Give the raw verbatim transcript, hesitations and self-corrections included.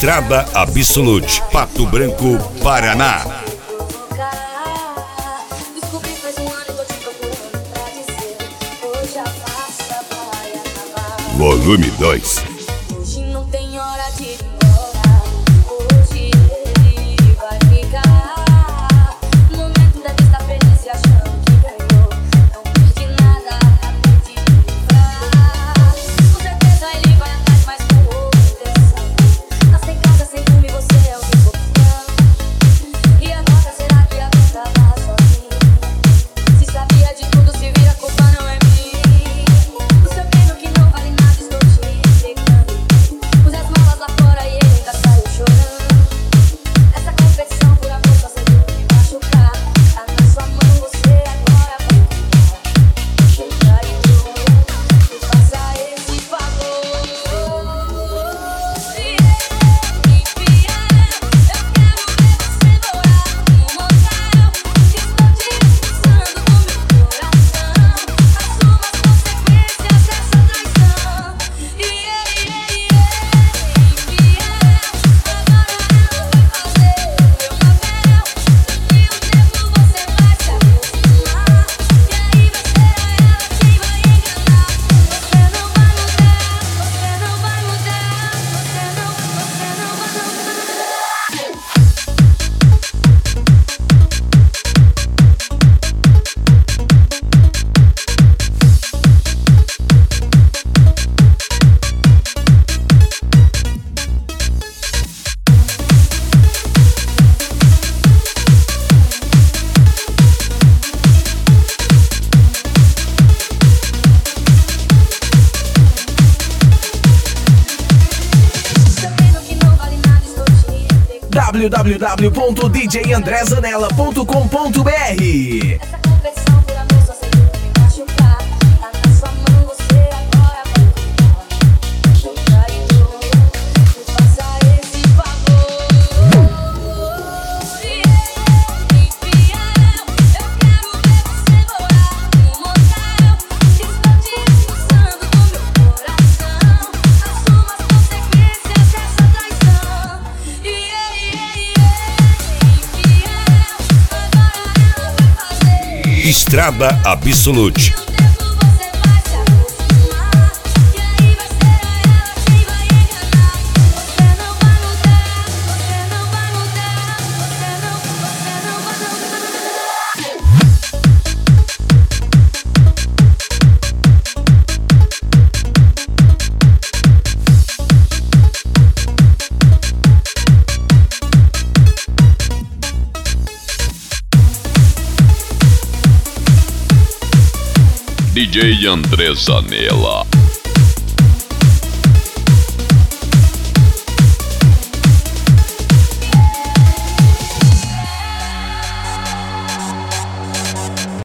Estrada Absolute, Pato Branco, Paraná. Volume dois. Hoje não tem hora de ir embora. Hoje ele vai ficar. No momento deve estar feliz e achando que ganhou. Não perde nada, acabei de livrar. Com certeza ele vai atrás, mas com outra intenção. Tá sem casa, sem rumo e você é o que sofreu. E agora será que aguentava sozinho? Se sabia de tudo, se vira, a culpa não é minha. O seu treino que não vale nada. Pus as malas lá fora e ele ainda saiu chorando. Essa competição por amor só serviu pra me machucar. Tá na sua mão, você agora vai cuidar. Chega e me faça esse favor. E ele, fiel, eu quero ver você morar num motel. Estou te expulsando do meu coração. Assuma as consequências dessa traição. E ele, ele, ele, infiel. Agora ela vai fazer o meu papel. E o tempo você vai se acostumar. E aí vai ser ela quem vai enganar. Você não vai mudar, você não vai mudar. Você não, você não vai mudar. Seu treino que não vale nada, estou te entregando. w w w ponto d j andré zanella ponto com ponto b r. Essa competição por amor só serviu pra me machucar. Tá na sua mão, você agora vai cuidar. Chega e me faça esse favor. E ele, infiel, eu quero ver você morar num motel. Estou te expulsando do meu coração. Assuma as consequências dessa traição. E ele, ele, ele, infiel. Agora ela vai fazer. Estrada Absolute. E o tempo você vai se acostumar. E aí vai ser ela quem vai enganar. Você não vai mudar, você não vai mudar. Você não, você não vai D J André Zanella.